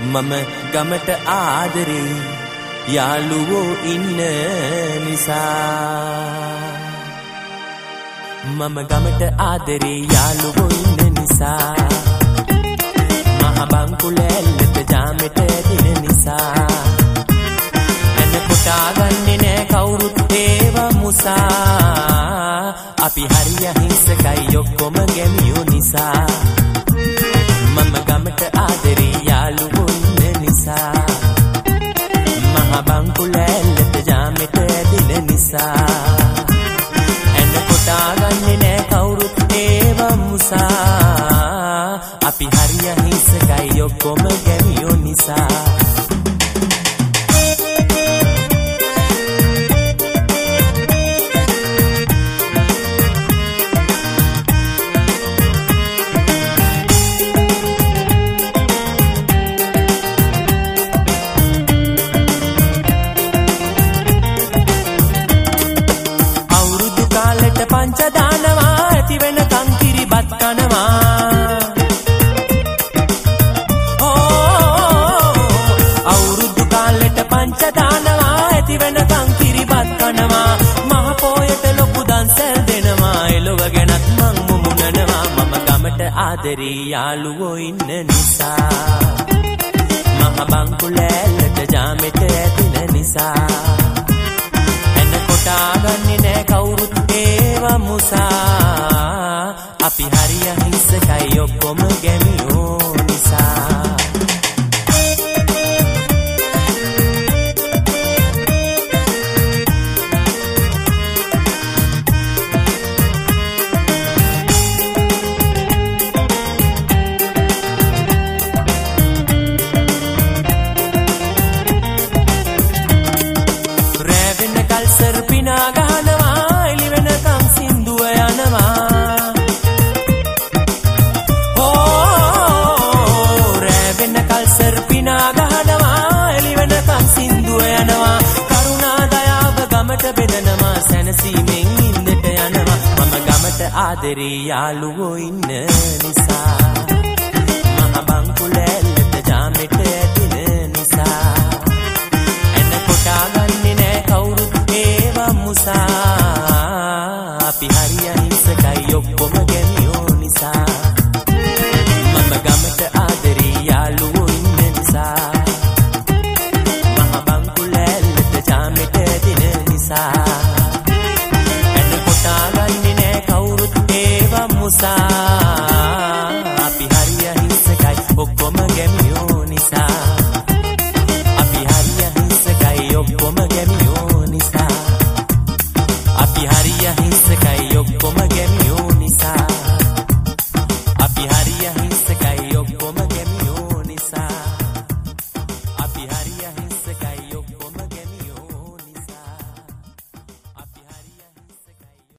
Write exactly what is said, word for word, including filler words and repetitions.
මම ගමට ආදරේ යාළුවෝ ඉන්න නිසා මම ගමට ආදරේ යාළුවෝ ඉන්න නිසා මහ බංකුලැල්ලට ජාමෙට දින නිසා එන කොටා ගන්නේ නෑ කවුරුත් ඒව මුසා අපි හරිය හිංසකයි ඔක්කොම ගැමියෝ නිසා මම ගමට ආදරේ යාළුවෝ ඉන්න නිසා මහ බංකුලැල්ලට ජාමෙට දින නිසා එන කොටා ගන්නේ නෑ කවුරුත් ඒව මුසා අපි හරිය හිංසකයි ඔක්කොම ගැමියෝ නිසා පංචදානවා ඇති වෙනකන් කිරිබත් කනවා අවුරුදු කාලෙට පංචදානවා ඇති වෙනකන් කිරිබත් කනවා මහ පොයට ලොකු දන්සල් දෙනවා එළව ගැනත් මං මුමුණනවා මම ගමට ආදරේ යාළුවෝ ඉන්න නිසා මහ බංකුලැල්ලට ජාමෙට ඇදින නිසා එන කොටා ගන්නේ නෑ කවුරුත් ඒව මුසා අපි හරිය හිංසකයි ඔක්කොම ගැමියෝ නිසා රැවෙන කල් සර්පිනා ගහනවා එළි වෙනකම් සින්දුව යනවා ඕ රැවෙන කල් සර්පිනා ගහනවා එළි වෙනකම් සින්දුව යනවා කරුණා දයාව ගමට බෙදනවා සැනසීමෙන් ඉන්නට යනවා මම ගමට ආදරේ යාළුවෝ ඉන්න නිසා මහ බංකුලැල්ලට ජාමෙට ඇදින නිසා එන කොටා ගන්නේ නෑ කවුරුත් ඒව මුසා අපි හරිය හිංසකයි ඔක්කොම ගැමියෝ නිසා මම ගමට ආදරේ යාළුවෝ ඉන්න නිසා මහ බංකුලැල්ලට ජාමෙට දින නිසා එන කොටා ගන්නේ නෑ කවුරුත් ඒව මුසා අපි හරිය හිංසකයි ඔක්කොම ගැමියෝ නිසා අපි හරිය හිංසකයි ඔක්කොම ගැමියෝ නිසා අපි හරිය හිංසකයි ඔක්කොම ගැමියෝ නිසා අපි හරිය හිංසකයි ඔක්කොම ගැමියෝ නිසා අපි හරිය